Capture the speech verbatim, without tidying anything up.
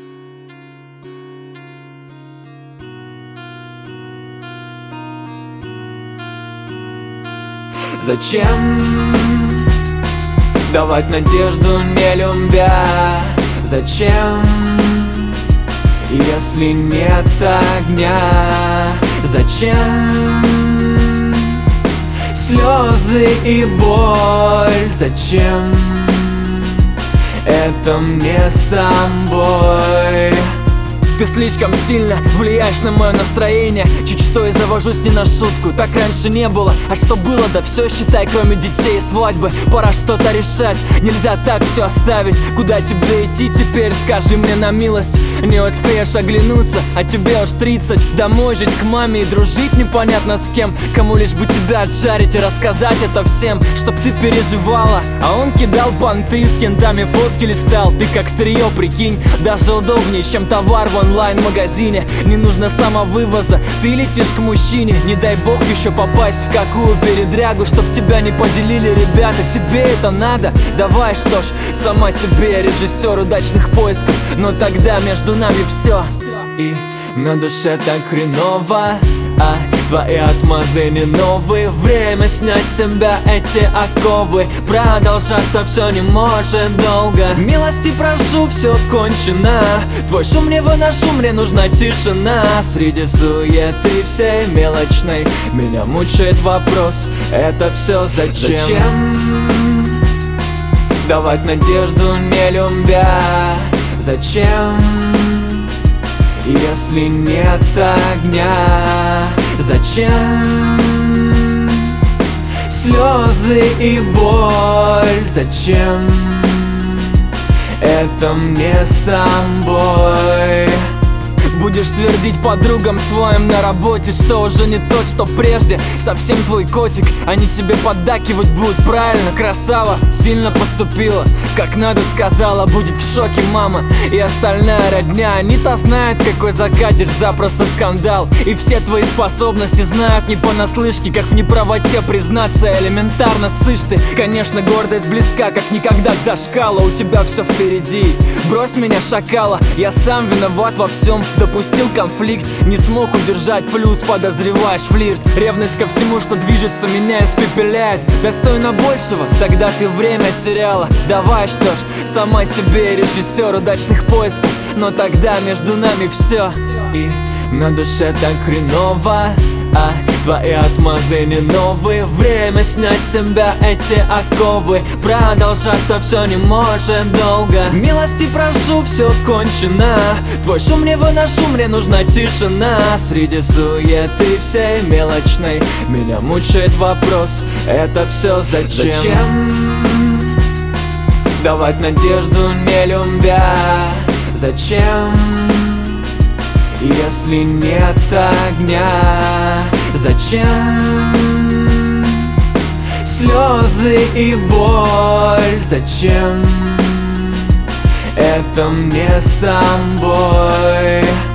Зачем давать надежду, не любя? Зачем, если нет огня? Зачем слезы и боль? Зачем это мне с тобой? Ты слишком сильно влияешь на мое настроение. Чуть что и завожусь не на шутку. Так раньше не было, а что было, да все считай, кроме детей и свадьбы. Пора что-то решать, нельзя так все оставить. Куда тебе идти теперь, скажи мне на милость. Не успеешь оглянуться, а тебе уж тридцать. Домой жить к маме и дружить непонятно с кем. Кому лишь бы тебя отжарить и рассказать это всем, чтоб ты переживала. А он кидал понты, с кентами фотки листал. Ты как сырье, прикинь, даже удобнее, чем товар в онлайн-магазине. Не нужно самовывоза, ты летишь к мужчине. Не дай бог еще попасть в какую передрягу, чтоб тебя не поделили ребята. Тебе это надо? Давай, что ж, сама себе режиссер удачных поисков. Но тогда между нами все. И на душе так хреново, а твои отмазы не новые. Время снять с себя эти оковы. Продолжаться все не может долго. Милости прошу, все кончено. Твой шум не выношу, мне нужна тишина. Среди суеты всей мелочной меня мучает вопрос: это все зачем? Зачем давать надежду, не любя? Зачем, если нет огня? Зачем слезы и боль? Зачем это мне с тобой? Будешь твердить подругам своим на работе, что уже не тот, что прежде. Совсем твой котик, они тебе поддакивать будут правильно. Красава, сильно поступила, как надо сказала. Будет в шоке мама и остальная родня. Они-то знают, какой закатишь запросто скандал. И все твои способности знают не понаслышке. Как в неправоте признаться элементарно сышь ты. Конечно, гордость близка, как никогда к зашкалу. У тебя все впереди, брось меня, шакала. Я сам виноват во всем, допустил конфликт, не смог удержать, плюс подозреваешь флирт. Ревность ко всему, что движется, меня испепеляет. Достойно большего, тогда ты время теряла. Давай, что ж, сама себе режиссер удачных поисков. Но тогда между нами все. И на душе так хреново, а твои отмазы не новые. Время снять с себя эти оковы. Продолжаться все не может долго. Милости прошу, все кончено. Твой шум не выношу, мне нужна тишина. Среди суеты всей мелочной меня мучает вопрос: это все зачем? Зачем давать надежду, не любя? Зачем, если нет огня? Зачем слезы и боль? Зачем это мне с тобой?